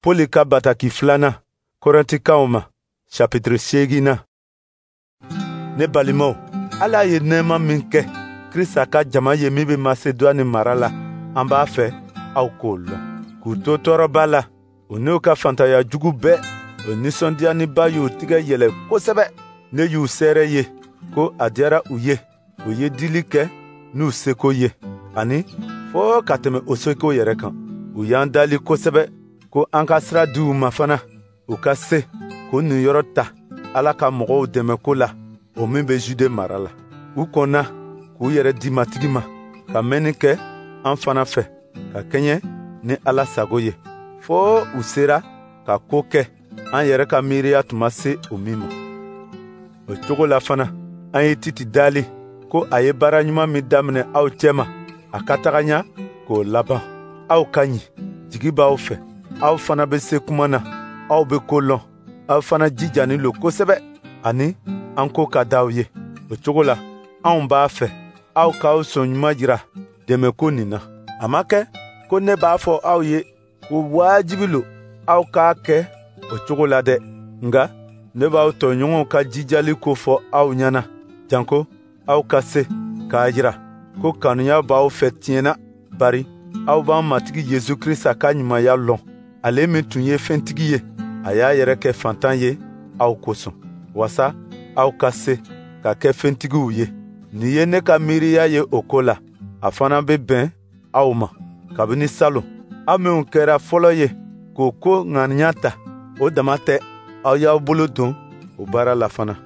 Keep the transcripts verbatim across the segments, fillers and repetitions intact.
Poli ka bataki filana Korintikaw ma chapitre seegina. Ne balimaw, Ala ye nɛɛma min kɛ Krista ka jama ye min bɛ Masedoni mara la, an b'a fɛ aw k'o lɔn. K'u to tɔɔrɔba la, u n'u ka fantanya jugu bɛɛ, o nisɔndiyaniba y'u tigɛ yɛlɛ kosɛbɛ. Ne y'u seere ye ko a diyara u ye, u ye dili kɛ n'u seko ye, ani fɔɔ ka tɛmɛ o seko yɛrɛ kan. U y'an dali kosɛbɛ ko an ka sira di u ma fana, u ka se k'u niyɔrɔ ta Ala ka mɔgɔw dɛmɛ ko la, o min bɛ Jude mara la. U kɔnna k'u yɛrɛ di matigi ma, ka mɛnni kɛ an fana fɛ, ka kɛɲɛ ni Ala sago ye, fɔɔ u sera ka ko kɛ an yɛrɛ ka miiriya tun ma se o min ma. O cogo la fana, an ye Titi dali ko a ye baara ɲuman min daminɛ aw cɛma, a ka taga ɲa k'o laban. Aw ka ɲi, jigi b'aw fɛ, aw fana bɛ se kuma na, aw bɛ ko lɔn, aw fana jijani lo kosɛbɛ, ani an ko ka d'aw ye. O cogo la, anw b'a fɛ aw k'aw sɔn ɲuman jira dɛmɛko nin na. A ma kɛ ko ne b'a fɔ aw ye ko waajibi lo aw k'a kɛ o cogo la dɛ, nga ne b'aw tɔɲɔgɔnw ka jijali ko fɔ aw ɲɛna, janko aw ka se k'a jira ko kanuya b'aw fɛ tiɲɛna. Bari aw b'an matigi Yesu Krista ka ɲumanya lɔn. Ale min tun ye fɛntigi ye, a y'a yɛrɛ kɛ fantan ye aw kosɔn, wasa aw ka se ka kɛ fɛntigiw ye. Nin ye ne ka miiriya ye o ko la, a fana bɛ bɛn aw ma. Kabini salon, aw minnu kɛra fɔlɔ ye k'o ko ŋaniya ta, o dama tɛ, aw y'aw bolo don o baara la fana.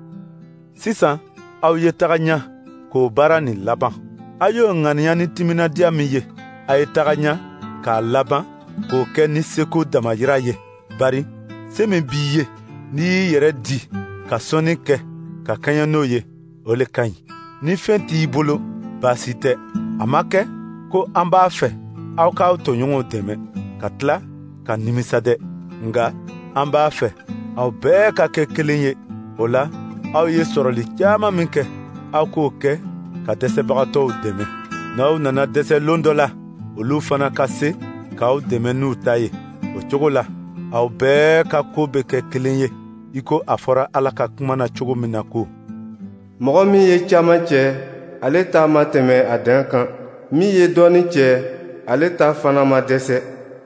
Sisan aw ye taga ɲa k'o baara nin laban. A y'o ŋaniya ni timinadiya min ye, a ye taga ɲa k'a laban k'o kɛ ni seko damayira ye. Bari se min b'i ye, n'i y'i yɛrɛ di ka sɔnni kɛ ka kɛɲɛ n'o ye, o le ka ɲi. Ni fɛn t'i bolo, baasi tɛ. A ma kɛ ko an b'a fɛ aw k'aw tɔɲɔgɔnw dɛmɛ ka tila ka nimisa dɛ, nga an b'a fɛ aw bɛɛ ka kɛ kelen ye. O la, aw ye sɔrɔli caaman min kɛ, aw k'o kɛ ka dɛsɛbagatɔw dɛmɛ. N'aw nana dɛsɛ loon dɔ la, olu fana ka se k'aw dɛmɛ n'u ta ye. O cogo la, aw bɛɛ ka ko bɛ kɛ kelen ye, i ko a fɔra Ala ka kuma na cogo min na ko: mɔgɔ min ye caman cɛ, ale ta ma tɛmɛ a dan kan. Min ye dɔɔni cɛ, ale ta fana ma dɛsɛ.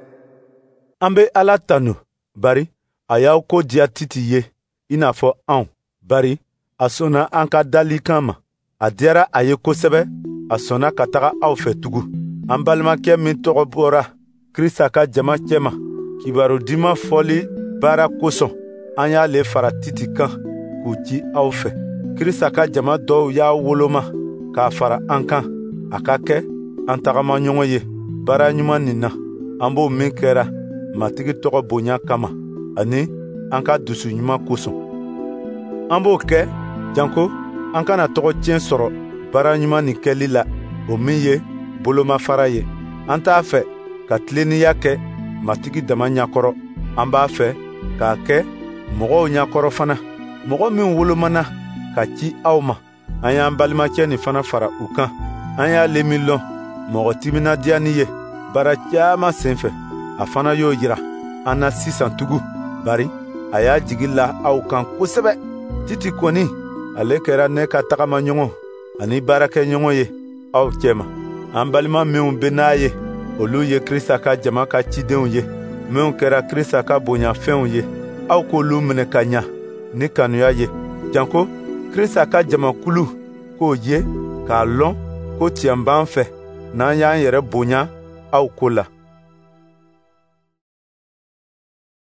An bɛ Ala tanu, bari a y'aw ko diya Titi ye i n'a fɔ anw. Bari a sɔnna an ka dalikan ma. A diyara a ye kosɛbɛ, a sɔnna ka taga aw fɛ tugun. An balimakɛ min tɔgɔ bɔra Krista ka jama cɛma, kibaru diman fɔli baara kosɔn, an y'ale fara Titi kan k'u ci aw fɛ. Krista ka jama dɔw y'a woloma k'a fara an kan, a ka kɛ an tagamaɲɔgɔn ye baara ɲuman nin na. An b'o min kɛra matigi tɔgɔ bonya kama, ani an ka dusu ɲuman kosɔn. An b'o kɛ janko an kana tɔgɔ tiɲɛ sɔrɔ baara ɲuman nin kɛli la, o min ye bolomafara ye. An t'a fɛ ka tilenniya kɛ matigi dama ɲakɔrɔ, an b'a fɛ k'a kɛ mɔgɔw ɲakɔrɔ fana. Mɔgɔ min wolomana ka ci aw ma, an y'an balimacɛ nin fana fara u kan. An y'ale min lɔn mɔgɔ timinadiyani ye baara caaman senfɛ, a fana y'o yira an na sisan tugun. Bari a y'a jigi la aw kan kosɛbɛ. Titi kɔni, ale kɛra ne ka tagamaɲɔgɔn ani baarakɛɲɔgɔn ye aw cɛma. An balima minnu bɛ n'a ye, olu ye Krista ka jama ka cidenw ye, minnu kɛra Krista ka bonyafɛnw ye. Aw k'olu minɛ ka ɲa ni kanuya ye, janko Krista ka jamakulu k'o ye k'a lɔn ko tiɲɛ b'an fɛ n'an y'an yɛrɛ bonya aw ko la.